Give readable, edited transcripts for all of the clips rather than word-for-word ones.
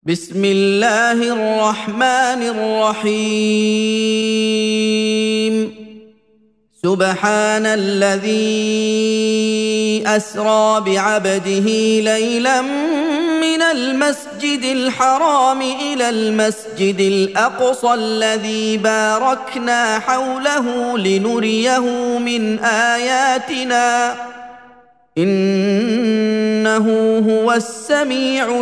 بسم الله الرحمن الرحيم سبحان الذي أسرى بعبده ليلا من المسجد الحرام إلى المسجد الأقصى الذي باركنا حوله لنريه من آياتنا إنه هو السميع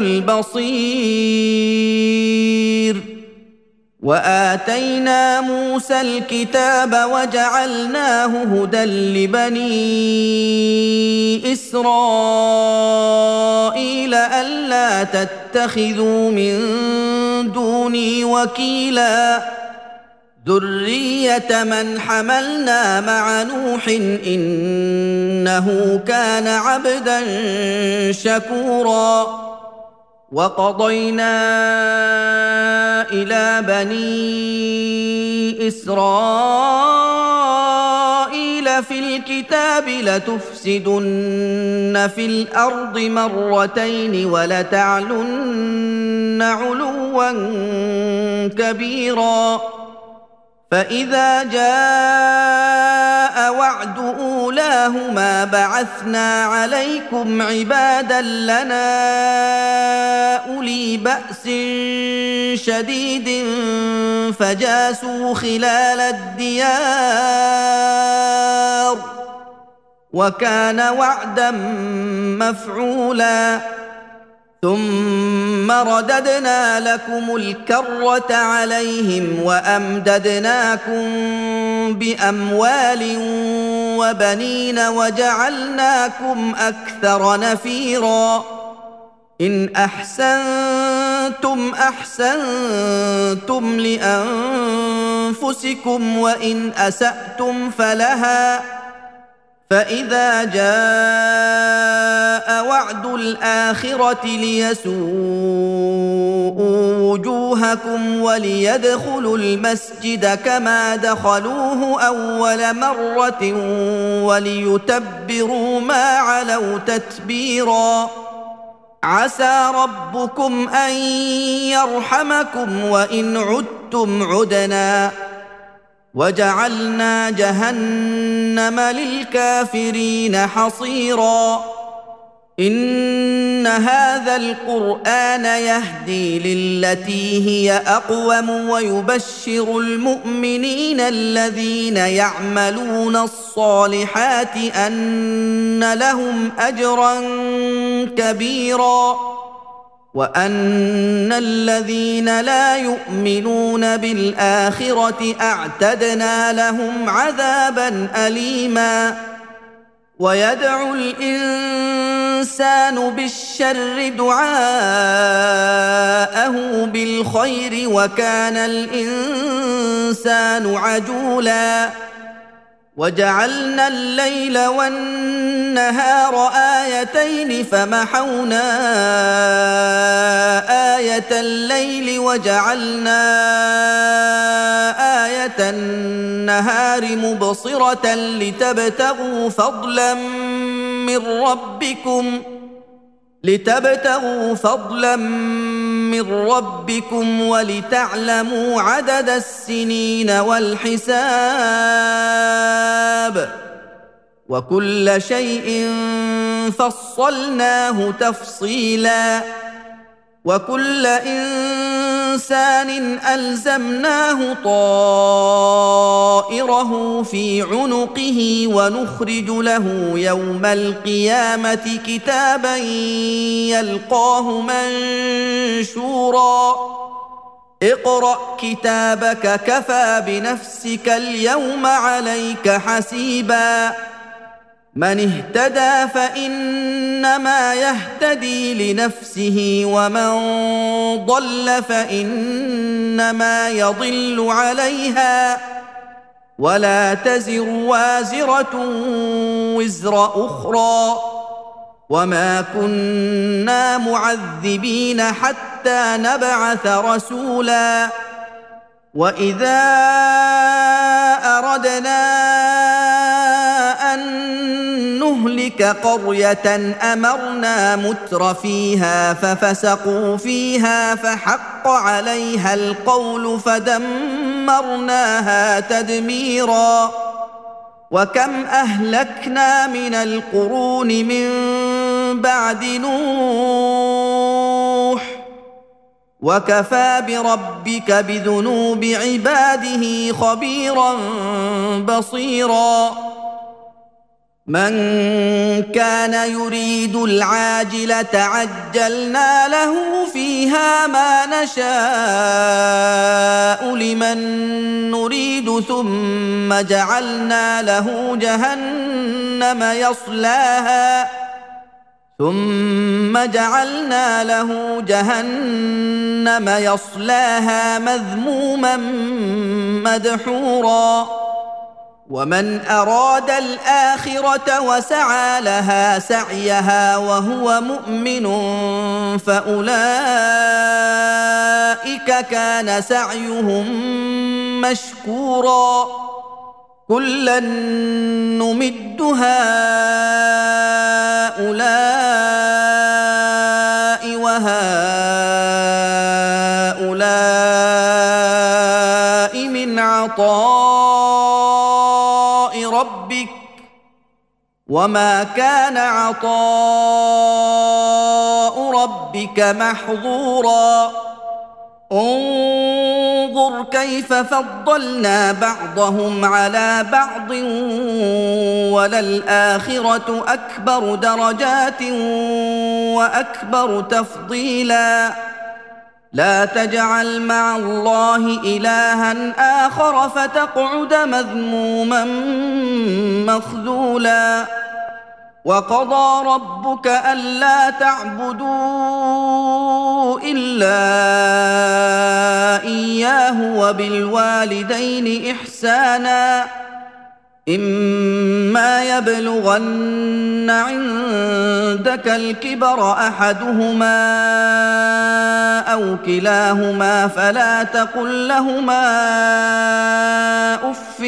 البصير وآتينا موسى الكتاب وجعلناه هدى لبني إسرائيل ألا تتخذوا من دوني وكيلا ذرية من حملنا مع نوح إنه كان عبدا شكورا وقضينا إلى بني إسرائيل في الكتاب لتفسدن في الأرض مرتين ولتعلن علوا كبيرا فإذا جاء وعد أولاهما بعثنا عليكم عبادا لنا أولي بأس شديد فجاسوا خلال الديار وكان وعدا مفعولا ثم رددنا لكم الكرة عليهم وأمددناكم بأموال وبنين وجعلناكم أكثر نفيرا إن أحسنتم أحسنتم لأنفسكم وإن أسأتم فلها فإذا جاء وعد الآخرة ليسوءوا وجوهكم وليدخلوا المسجد كما دخلوه أول مرة وليتبروا ما علوا تتبيرا عسى ربكم أن يرحمكم وإن عدتم عدنا وجعلنا جهنم للكافرين حصيرا إن هذا القرآن يهدي للتي هي أقوم ويبشر المؤمنين الذين يعملون الصالحات أن لهم أجرا كبيرا وأن الذين لا يؤمنون بالآخرة أعتدنا لهم عذابا أليما ويدعو الإنسان بالشر دعاءه بالخير وكان الإنسان عجولا وجعلنا الليل والنهار آيتين فمحونا آية الليل وجعلنا آية النهار مبصرة لتبتغوا فضلا من ربكم ولتعلموا عدد السنين والحساب وكل شيء فصلناه تفصيلا وكل إنسان ألزمناه طائره في عنقه ونخرج له يوم القيامة كتابا يلقاه منشورا اقرأ كتابك كفى بنفسك اليوم عليك حسيبا من اهتدى فإنما يهتدي لنفسه ومن ضل فإنما يضل عليها ولا تزر وازرة وزر أخرى وما كنا معذبين حتى نبعث رسولا وإذا أردنا أن نهلك نهلك قرية أمرنا متر فيها ففسقوا فيها فحق عليها القول فدمرناها تدميرا وكم أهلكنا من القرون من بعد نوح وكفى بربك بذنوب عباده خبيرا بصيرا من كان يريد العاجلة عجلنا له فيها ما نشاء لمن نريد ثم جعلنا له جهنم يصلاها مذموما مدحورا ومن أراد الآخرة وسعى لها سعيها وهو مؤمن فأولئك كان سعيهم مشكورا كلا نمد هؤلاء وهؤلاء من عطاء ربك وما كان عطاء ربك محظورا انظر كيف فضلنا بعضهم على بعض وللآخرة أكبر درجات وأكبر تفضيلا لا تجعل مع الله إلها آخر فتقعد مذموما مخذولا وقضى ربك ألا تعبدوا إلا إياه وبالوالدين إحسانا إما يبلغن عندك الكبر أحدهما أو كلاهما فلا تقل لهما أف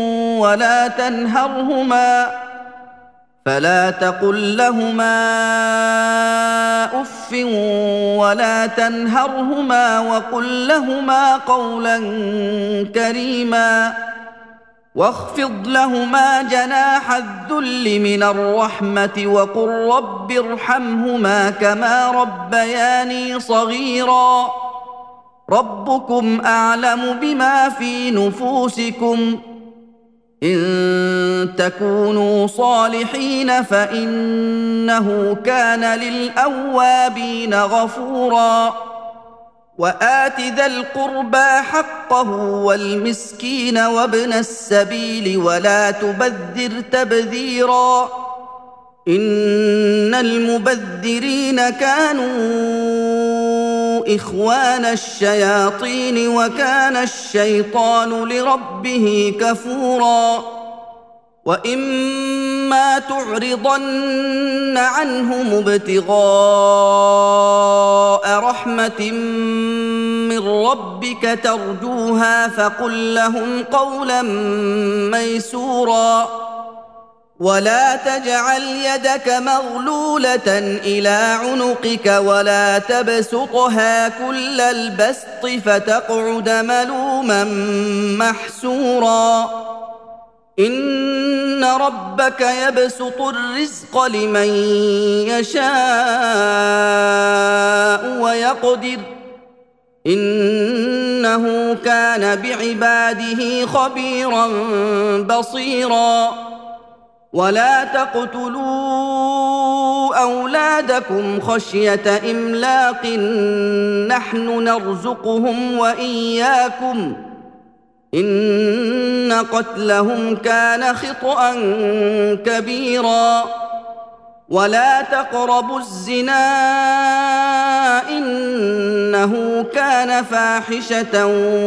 ولا تنهرهما وقل لهما قولا كريما واخفض لهما جناح الذل من الرحمة وقل رب ارحمهما كما ربياني صغيرا ربكم أعلم بما في نفوسكم إن تكونوا صالحين فإنه كان للأوابين غفورا وآت ذا القربى حقه والمسكين وابن السبيل ولا تبذر تبذيرا إن المبذرين كانوا إخوان الشياطين وكان الشيطان لربه كفورا وإما تعرضن عنهم ابتغاء رحمة من ربك ترجوها فقل لهم قولا ميسورا ولا تجعل يدك مغلولة إلى عنقك ولا تبسطها كل البسط فتقعد ملوما محسورا إن ربك يبسط الرزق لمن يشاء ويقدر إنه كان بعباده خبيرا بصيرا ولا تقتلوا أولادكم خشية إملاق نحن نرزقهم وإياكم إن قتلهم كان خطأ كبيرا ولا تقربوا الزنا إنه كان فاحشة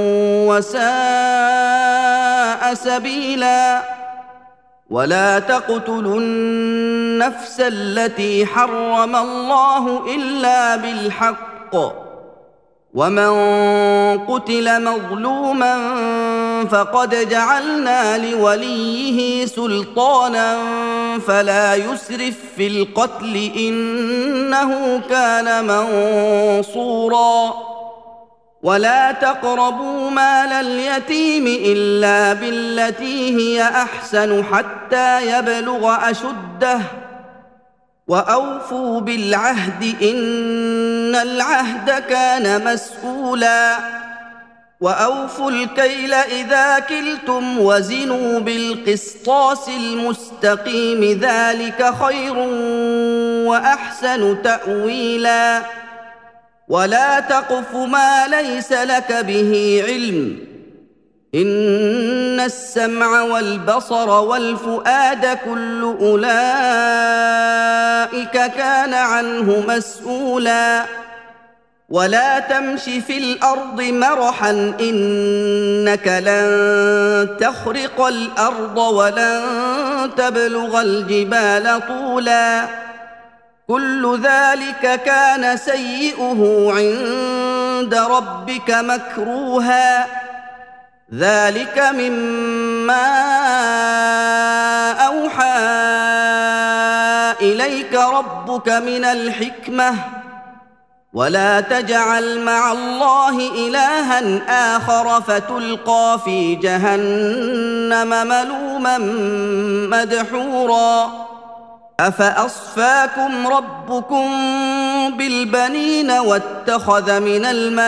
وساء سبيلا ولا تقتلوا النفس التي حرم الله إلا بالحق ومن قتل مظلوما فقد جعلنا لوليه سلطانا فلا يسرف في القتل إنه كان منصورا ولا تقربوا مال اليتيم إلا بالتي هي أحسن حتى يبلغ أشده وأوفوا بالعهد إن العهد كان مسؤولا وأوفوا الكيل إذا كلتم وزنوا بالقسطاس المستقيم ذلك خير وأحسن تأويلا ولا تقف ما ليس لك به علم إن السمع والبصر والفؤاد كل أولئك كان عنه مسؤولا ولا تمش في الأرض مرحا إنك لن تخرق الأرض ولن تبلغ الجبال طولا كل ذلك كان سيئه عند ربك مكروها ذلك مما أوحى إليك ربك من الحكمة ولا تجعل مع الله إلها آخر فتلقى في جهنم ملوما مدحورا أفأصفاكم ربكم بالبنين واتخذ من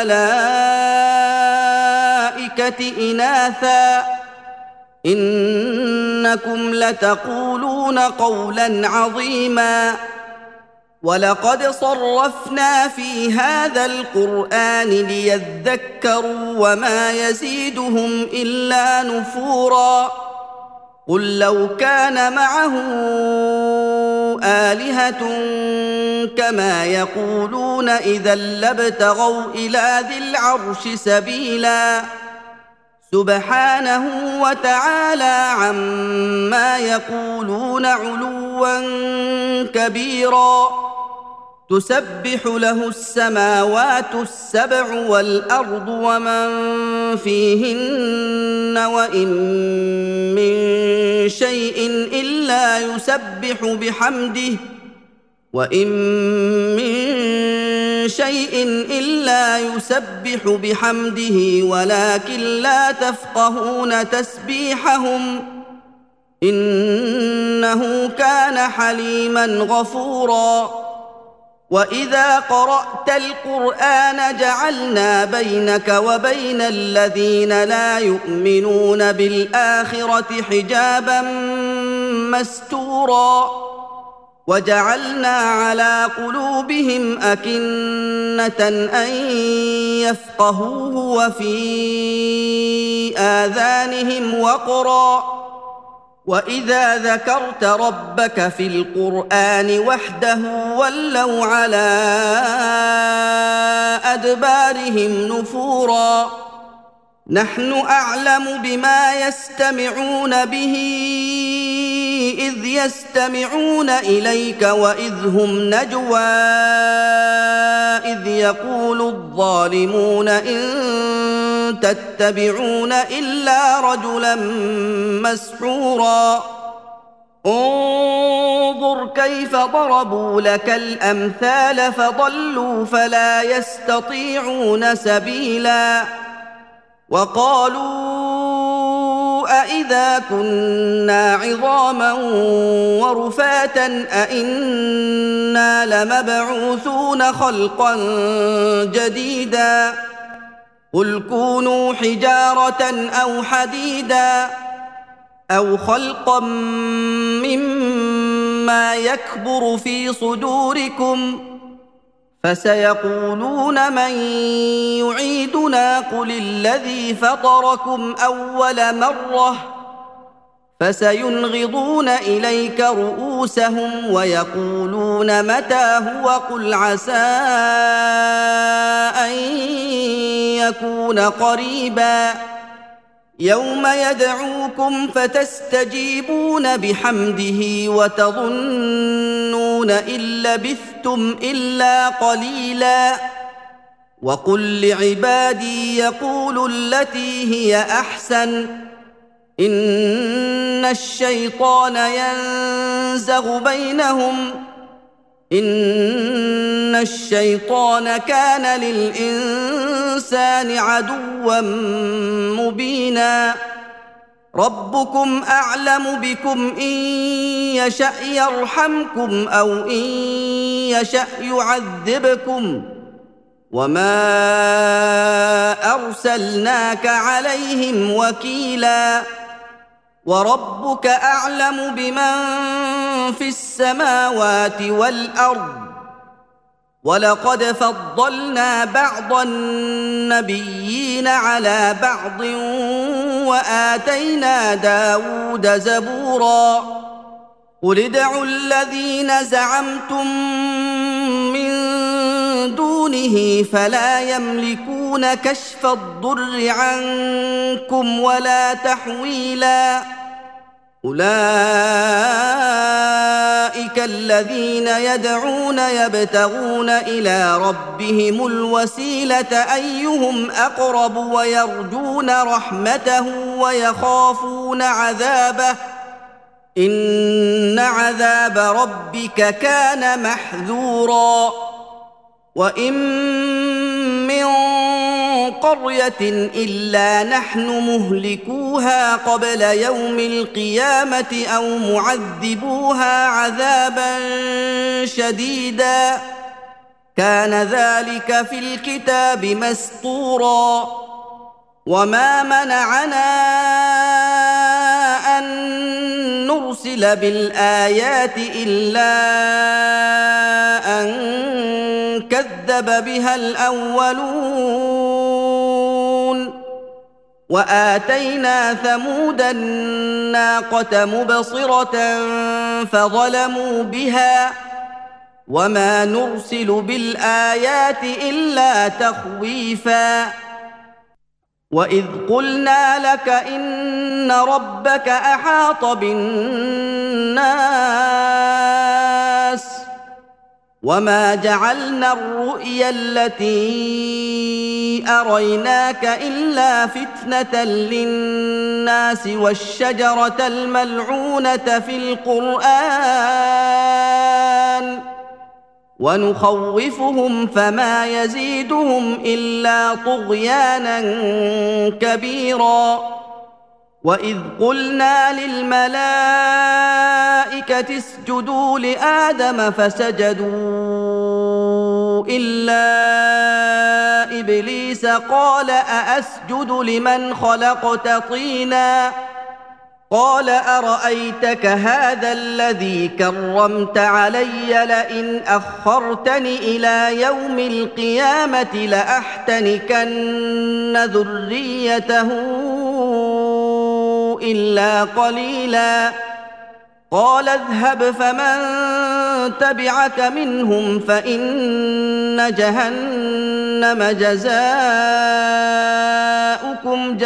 الملائكة إناثا إنكم لتقولون قولا عظيما ولقد صرفنا في هذا القرآن ليذكروا وما يزيدهم إلا نفورا قل لو كان معه آلهة كما يقولون إذا لابتغوا إلى ذي العرش سبيلا سبحانه وتعالى عما يقولون علوا كبيرا تسبح له السماوات السبع والأرض ومن فيهن وإن من شيء إلا يسبح بحمده ولكن لا تفقهون تسبيحهم إنه كان حليما غفورا وإذا قرأت القرآن جعلنا بينك وبين الذين لا يؤمنون بالآخرة حجابا مستورا وجعلنا على قلوبهم أكنة أن يفقهوه وفي آذانهم وقرا وإذا ذكرت ربك في القرآن وحده ولوا على أدبارهم نفورا نحن أعلم بما يستمعون به إذ يستمعون إليك وإذ هم نجوى إذ يقول الظالمون إن تتبعون إلا رجلا مسحورا انظر كيف ضربوا لك الأمثال فضلوا فلا يستطيعون سبيلا وقالوا أإذا كنا عظاما ورفاتا أإنا لمبعوثون خلقا جديدا قل كونوا حجارة أو حديدا أو خلقا مما يكبر في صدوركم فسيقولون من يعيدنا قل الذي فطركم أول مرة فسينغضون إليك رؤوسهم ويقولون متى هو قل عسى أن يكون قريبا يوم يدعوكم فتستجيبون بحمده وتظنون إن لبثتم إلا قليلا وقل لعبادي يقولوا التي هي احسن ان الشيطان ينزغ بينهم ان الشيطان كان للانسان عدوا مبينا ربكم اعلم بكم ان يشأ يرحمكم او ان يشأ يعذبكم وما ارسلناك عليهم وكيلا وربك اعلم بمن في السماوات والارض ولقد فضلنا بعض النبيين على بعض واتينا داود زبورا قل ادعوا الذين زعمتم من دونه فلا يملكون كشف الضر عنكم ولا تحويلا أولئك الذين يدعون يبتغون إلى ربهم الوسيلة أيهم أقرب ويرجون رحمته ويخافون عذابه إن عذاب ربك كان محذورا وإن من قرية إلا نحن مهلكوها قبل يوم القيامة أو معذبوها عذابا شديدا كان ذلك في الكتاب مسطورا وما منعنا أن نرسل بالآيات إلا أن كذب بها الأولون وآتينا ثمود الناقة مبصرة فظلموا بها وما نرسل بالآيات إلا تخويفا وإذ قلنا لك إن ربك أحاط بالناس وما جعلنا الرؤيا التي أريناك إلا فتنة للناس والشجرة الملعونة في القرآن ونخوفهم فما يزيدهم إلا طغيانا كبيرا وإذ قلنا للملائكة اسجدوا لآدم فسجدوا إلا إبليس قال أأسجد لمن خلقت طينا قال أرأيتك هذا الذي كرمت علي لئن أخرتني إلى يوم القيامة لأحتنكن ذريته إلا قليلا قال اذهب فمن تبعك منهم فإن جهنم جزاؤكم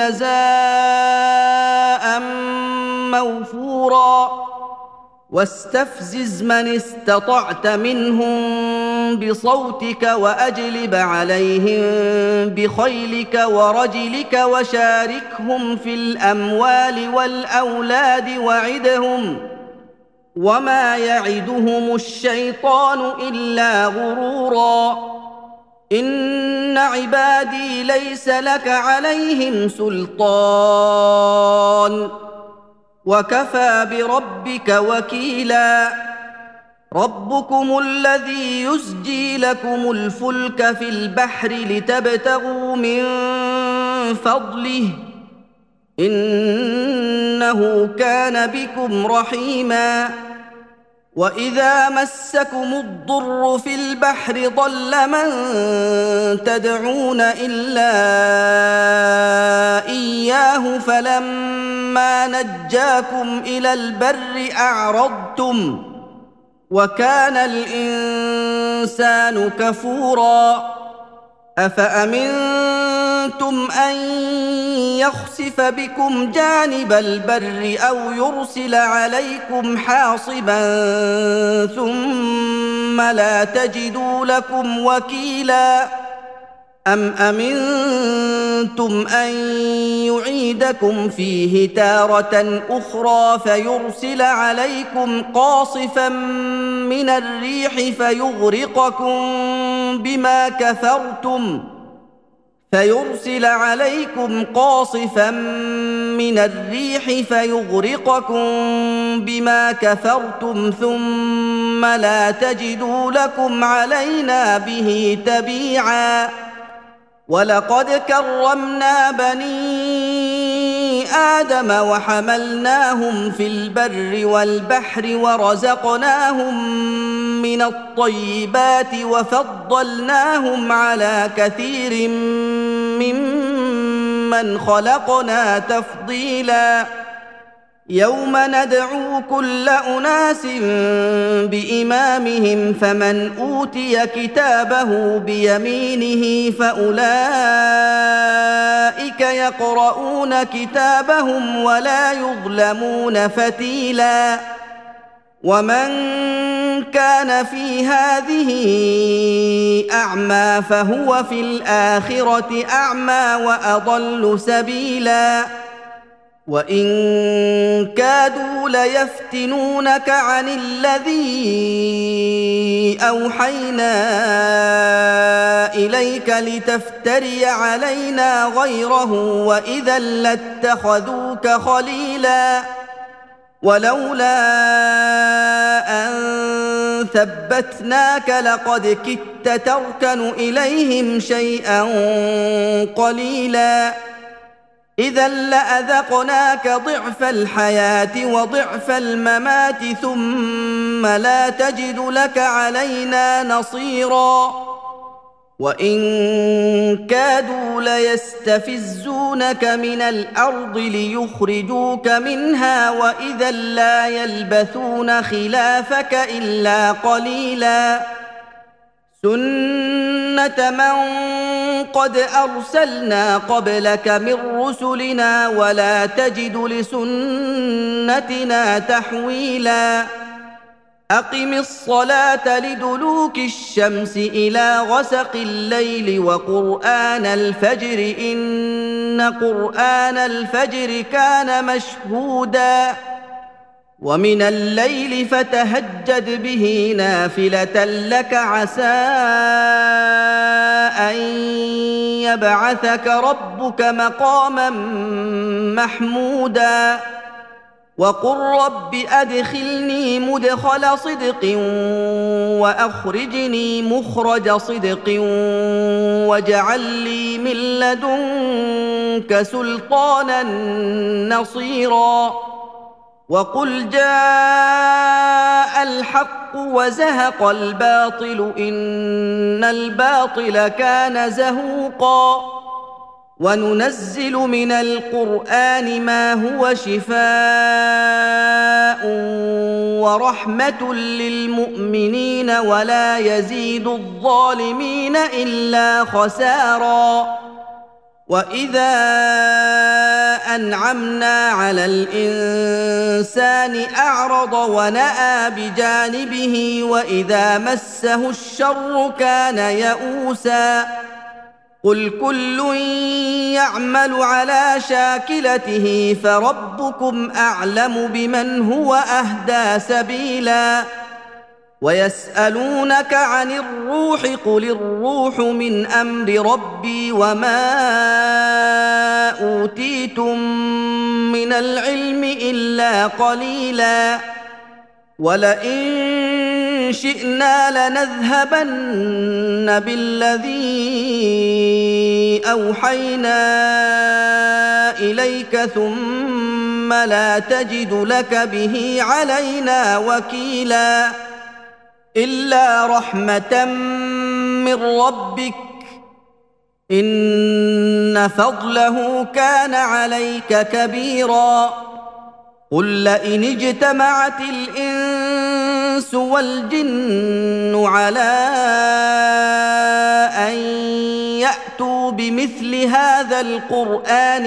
جزاء موفورا واستفزز من استطعت منهم بصوتك وأجلب عليهم بخيلك ورجلك وشاركهم في الأموال والأولاد وعدهم وما يعدهم الشيطان إلا غرورا إن عبادي ليس لك عليهم سلطان وكفى بربك وكيلا ربكم الذي يزجي لكم الفلك في البحر لتبتغوا من فضله إنه كان بكم رحيما وإذا مسكم الضر في البحر ضل من تدعون إلا إياه فلما نجاكم إلى البر أعرضتم وكان الإنسان كفورا أفأمنتم أن يخسف بكم جانب البر أو يرسل عليكم حاصبا ثم لا تجدوا لكم وكيلا أَمْ أَمِنْتُمْ أَنْ يُعِيدَكُمْ فِيهِ تَارَةً أُخْرَى فَيُرْسِلَ عَلَيْكُمْ قَاصِفًا مِّنَ الرِّيحِ فَيُغْرِقَكُم بِمَا كَفَرْتُمْ ثُمَّ لَا تَجِدُوا لَكُمْ عَلَيْنَا بِهِ تَبِيعًا وَلَقَدْ كَرَّمْنَا بَنِي آدَمَ وَحَمَلْنَاهُمْ فِي الْبَرِّ وَالْبَحْرِ وَرَزَقْنَاهُم مِّنَ الطَّيِّبَاتِ وَفَضَّلْنَاهُمْ عَلَىٰ كَثِيرٍ مِّمَّنْ خَلَقْنَا تَفْضِيلًا يَوْمَ نَدْعُو كُلَّ أُنَاسٍ بِإِمَامِهِمْ فَمَنْ أُوتِيَ كِتَابَهُ بِيَمِينِهِ فَأُولَٰئِكَ يَقْرَءُونَ كِتَابَهُمْ وَلَا يُظْلَمُونَ فَتِيلًا وَمَنْ كَانَ فِي هَٰذِهِ أَعْمَىٰ فَهُوَ فِي الْآخِرَةِ أَعْمَىٰ وَأَضَلُّ سَبِيلًا وَإِن كَادُوا لَيَفْتِنُونَكَ عَنِ الَّذِي أَوْحَيْنَا إِلَيْكَ لِتَفْتَرِيَ عَلَيْنَا غَيْرَهُ وَإِذًا لَّاتَّخَذُوكَ خَلِيلًا وَلَوْلَا أَن ثَبَّتْنَاكَ لَقَدْ كِدتَّ تَرْكَنُ إِلَيْهِمْ شَيْئًا قَلِيلًا إِذًا لَّأَذَقْنَاكَ ضِعْفَ الْحَيَاةِ وَضِعْفَ الْمَمَاتِ ثُمَّ لَا تَجِدُ لَكَ عَلَيْنَا نَصِيرًا وَإِن كَادُوا لَيَسْتَفِزُّونَكَ مِنَ الْأَرْضِ لِيُخْرِجُوكَ مِنْهَا وَإِذًا لَّا يَلْبَثُونَ خِلَافَكَ إِلَّا قَلِيلًا سُنَّةَ مَن قَدْ أَرْسَلْنَا قَبْلَكَ مِن رُّسُلِنَا وَلَا تَجِدُ لِسُنَّتِنَا تَحْوِيلًا أَقِمِ الصَّلَاةَ لِدُلُوكِ الشَّمْسِ إِلَىٰ غَسَقِ اللَّيْلِ وَقُرْآنَ الْفَجْرِ إِنَّ قُرْآنَ الْفَجْرِ كَانَ مَشْهُودًا وَمِنَ اللَّيْلِ فَتَهَجَّدْ بِهِ نَافِلَةً لَّكَ عَسَىٰ أَن يَبْعَثَكَ رَبُّكَ مَقَامًا مَّحْمُودًا وَقُل رَّبِّ أَدْخِلْنِي مُدْخَلَ صِدْقٍ وَأَخْرِجْنِي مُخْرَجَ صِدْقٍ وَاجْعَل لِّي مِن لَّدُنكَ سُلْطَانًا نَّصِيرًا وَقُلْ جَاءَ الْحَقُّ وَزَهَقَ الْبَاطِلُ إِنَّ الْبَاطِلَ كَانَ زَهُوقًا وَنُنَزِّلُ مِنَ الْقُرْآنِ مَا هُوَ شِفَاءٌ وَرَحْمَةٌ لِّلْمُؤْمِنِينَ وَلَا يَزِيدُ الظَّالِمِينَ إِلَّا خَسَارًا وَإِذَا أَنْعَمْنَا عَلَى الْإِنسَانِ أَعْرَضَ وَنَأَىٰ بِجَانِبِهِ وَإِذَا مَسَّهُ الشَّرُّ كَانَ يَئُوسًا قُلْ كُلٌّ يَعْمَلُ عَلَىٰ شَاكِلَتِهِ فَرَبُّكُمْ أَعْلَمُ بِمَنْ هُوَ أَهْدَىٰ سَبِيلًا وَيَسْأَلُونَكَ عَنِ الرُّوحِ قُلِ الرُّوحُ مِنْ أَمْرِ رَبِّي وَمَا أُوتِيتُم مِّنَ الْعِلْمِ إِلَّا قَلِيلًا وَلَئِن شِئْنَا لَنَذْهَبَنَّ بِالَّذِي أَوْحَيْنَا إِلَيْكَ ثُمَّ لَا تَجِدُ لَكَ بِهِ عَلَيْنَا وَكِيلًا إِلَّا رَحْمَةً مِّن رَّبِّكَ إِنَّ فَضْلَهُ كَانَ عَلَيْكَ كَبِيرًا قُل لَّئِنِ اجْتَمَعَتِ الْإِنسُ وَالْجِنُّ عَلَىٰ أَن يَأْتُوا بِمِثْلِ هَٰذَا الْقُرْآنِ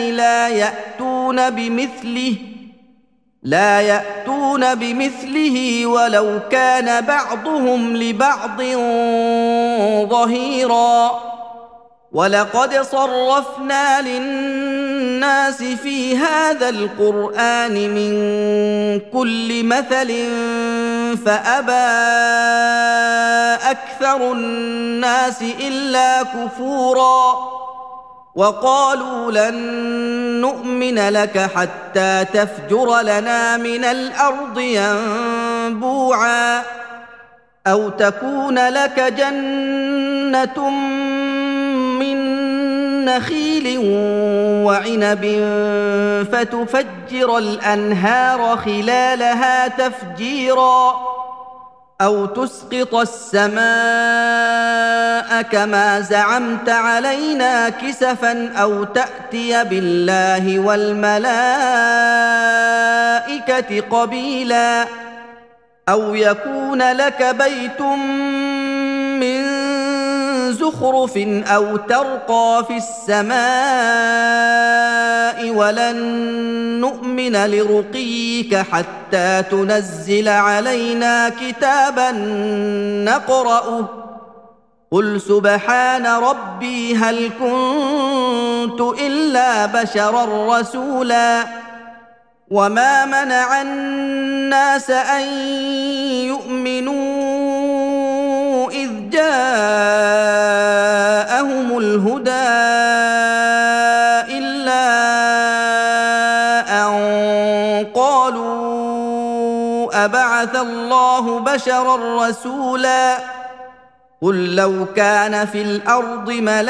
لَا يَأْتُونَ بِمِثْلِهِ وَلَوْ كَانَ بَعْضُهُمْ لِبَعْضٍ ظَهِيرًا ولقد صرفنا للناس في هذا القرآن من كل مثل فأبى أكثر الناس إلا كفورا وقالوا لن نؤمن لك حتى تفجر لنا من الأرض ينبوعا أو تكون لك جنة من نخيل وعنب فتفجر الأنهار خلالها تفجيرا أو تسقط السماء كما زعمت علينا كسفا أو تأتي بالله والملائكة قبيلا أو يكون لك بيت من زخرف أو ترقى في السماء ولن نؤمن لرقيك حتى تنزل علينا كتابا نقرأه قل سبحان ربي هل كنت إلا بشرا رسولا وما منع الناس أن يؤمنوا إذ جاءهم الهدى إلا أن قالوا أبعث الله بشرا رسولا قل لو كان في الأرض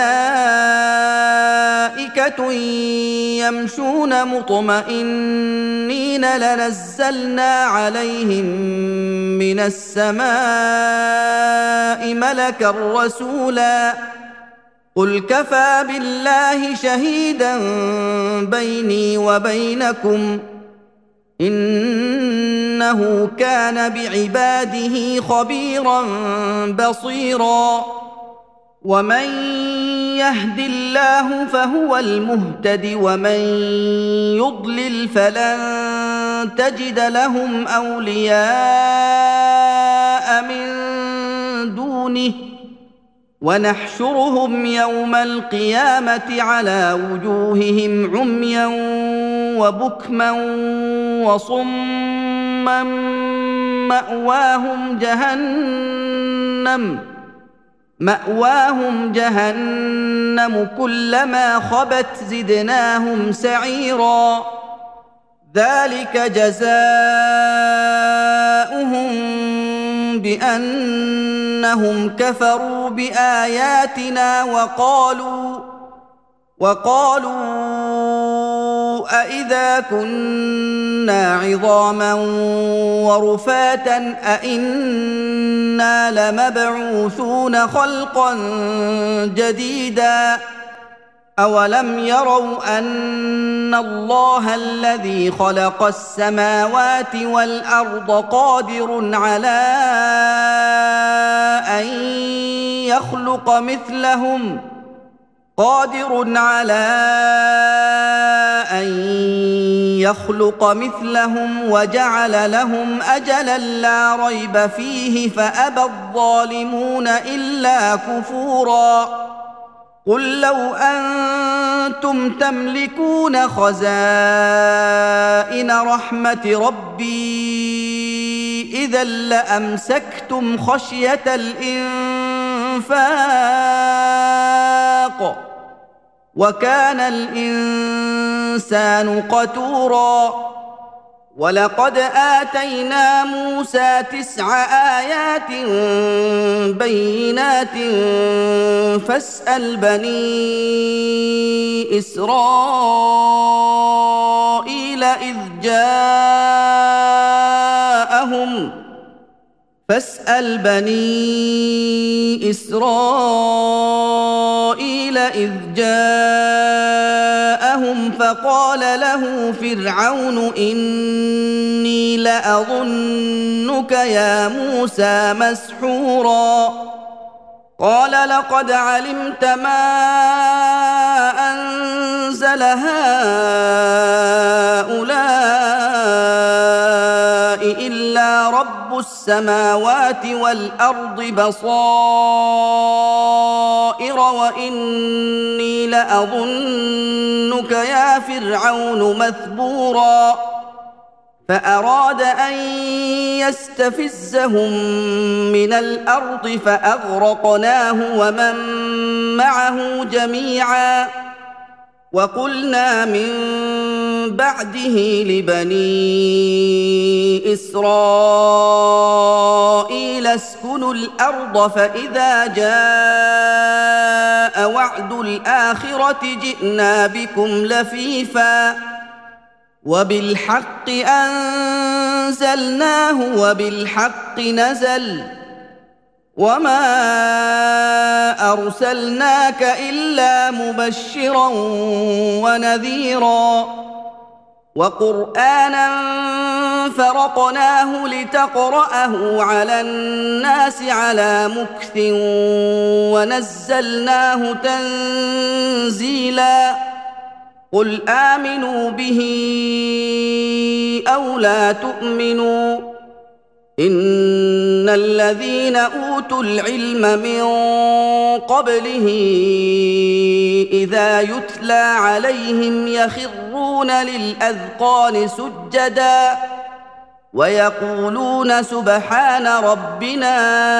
ملائكة يمشون مطمئنين لنزلنا عليهم من السماء ملكا رسولا قل كفى بالله شهيدا بيني وبينكم إنه كان بعباده خبيرا بصيرا ومن يهد الله فهو المهتد ومن يضلل فلن تجد لهم أولياء من دونه ونحشرهم يوم القيامة على وجوههم عميا وبكما وصما مأواهم جهنم كلما خبت زدناهم سعيرا ذلك جزاؤهم بأنهم كفروا بآياتنا وقالوا أإذا كنا عظاما ورفاتا أإنا لمبعوثون خلقا جديدا أولم يروا أن الله الذي خلق السماوات والأرض قادر على أن يخلق مثلهم وجعل لهم أجلا لا ريب فيه فأبى الظالمون إلا كفورا قل لو أنتم تملكون خزائن رحمة ربي إذا لأمسكتم خشية الإنفاق وكان الإنسان قتورا ولقد آتينا موسى 9 آيات بينات فاسأل بني إسرائيل إذ جاءهم فقال له فرعون إني لأظنك يا موسى مسحورا قال لقد علمت ما أنزل هؤلاء إلا رب السماوات والأرض بصائر الساحر وإني لأظنك يا فرعون مثبورا فأراد أن يستفزهم من الأرض فأغرقناه ومن معه جميعا وقلنا من بعده لبني إسرائيل اسكنوا الأرض فإذا جاء وعد الآخرة جئنا بكم لفيفا وبالحق أنزلناه وبالحق نزل وما أرسلناك إلا مبشرا ونذيرا وقرآنا فرقناه لتقرأه على الناس على مكث ونزلناه تنزيلا قل آمنوا به أو لا تؤمنوا إن الذين أوتوا العلم من قبله إذا يتلى عليهم يخرون للأذقان سجدا ويقولون سبحان ربنا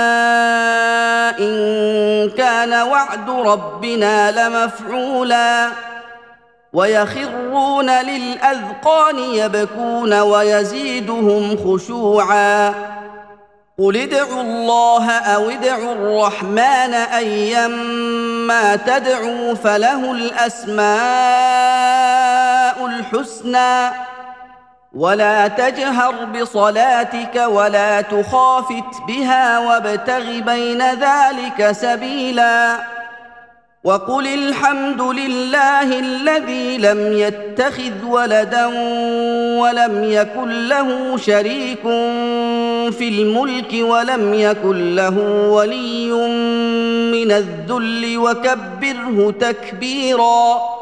إن كان وعد ربنا لمفعولا ويخرون للأذقان يبكون ويزيدهم خشوعا قل ادعوا الله أو ادعوا الرحمن أيما تدعوا فله الأسماء الحسنى ولا تجهر بصلاتك ولا تخافت بها وابتغ بين ذلك سبيلا وقل الحمد لله الذي لم يتخذ ولدا ولم يكن له شريك في الملك ولم يكن له ولي من الذل وكبره تكبيرا